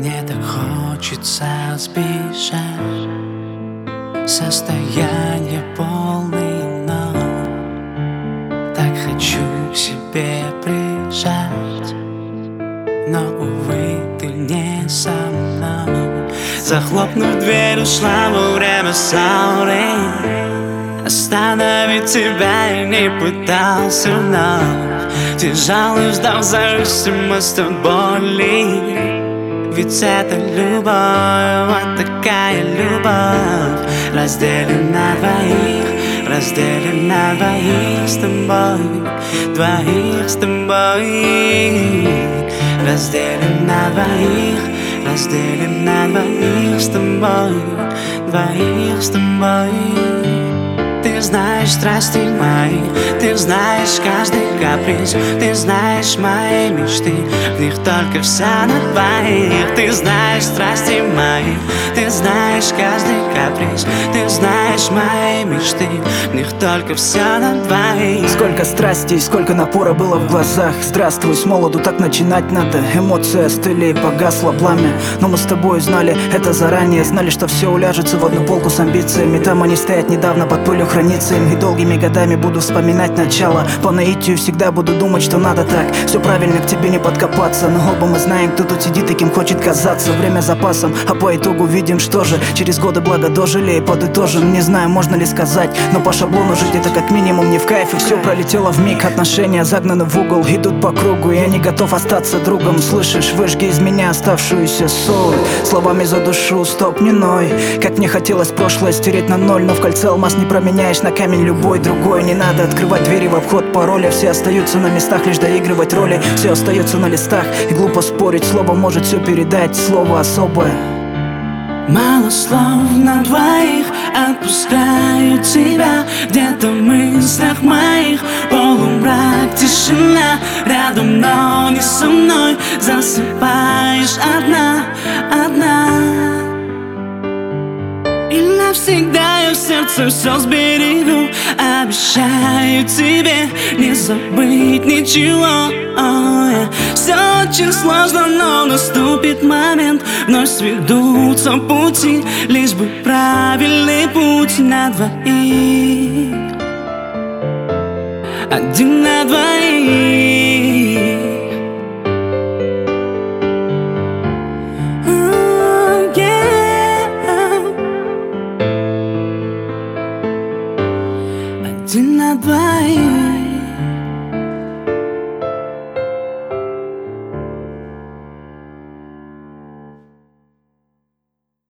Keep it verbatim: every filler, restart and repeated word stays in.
Мне так хочется сбежать, состояние полный ноль. Так хочу к себе прижать, но, увы, ты не со мной. Захлопнув дверь, ушла во время ссоры. Остановить тебя я не пытался вновь. Тяжелый вздох, зависимость от боли. Ведь это любовь, вот такая любовь. Разделим на двоих, разделим на двоих с тобой, двоих с тобой. Разделим на двоих, разделим на двоих с тобой, двоих с тобой. Ты знаешь страсти мои, ты знаешь каждый каприз, ты знаешь мои мечты, в них только вся на двоих. Ты знаешь страсти мои, ты знаешь каждый каприз, ты знаешь мои мечты, в них только вся на двоих. Сколько страстей, сколько напора было в глазах. Здравствуй, с молоду так начинать надо. Эмоции остыли и погасло пламя. Но мы с тобой знали это заранее, знали, что все уляжется в одну полку с амбициями. Там они стоят недавно под пылью, хранится им. И долгими годами буду вспоминать начало. По наитию всегда буду думать, что надо так. Все правильно, к тебе не подкопаться. Но оба мы знаем, кто тут сидит и кем хочет казаться. Время запасом, а по итогу видим, что же. Через годы благо дожили и подытожим. Не знаю, можно ли сказать, но по шаблону жить это как минимум не в кайф. И все пролетело вмиг, отношения загнаны в угол, идут по кругу, я не готов остаться другом. Слышишь, выжги из меня оставшуюся соль. Словами за душу, стоп, не ной. Как мне хотелось прошлое стереть на ноль, но в кольце алмаз не променяешь на камень любой другой. Не надо открывать двери в обход пароля. Все остаются на местах, лишь доигрывать роли. Все остается на листах, и глупо спорить. Слово может все передать, слово особое. Мало слов на двоих, отпускаю тебя. Где-то в мыслях моих полумрак, тишина. Рядом, но не со мной. Засыпаешь одна, одна. И навсегда я в сердце все сберегу. Обещаю тебе не забыть ничего. Все очень сложно, но наступит момент. Вновь сведутся пути, лишь бы правильный путь на двоих. Один на двоих. Oh, yeah. Один на двоих.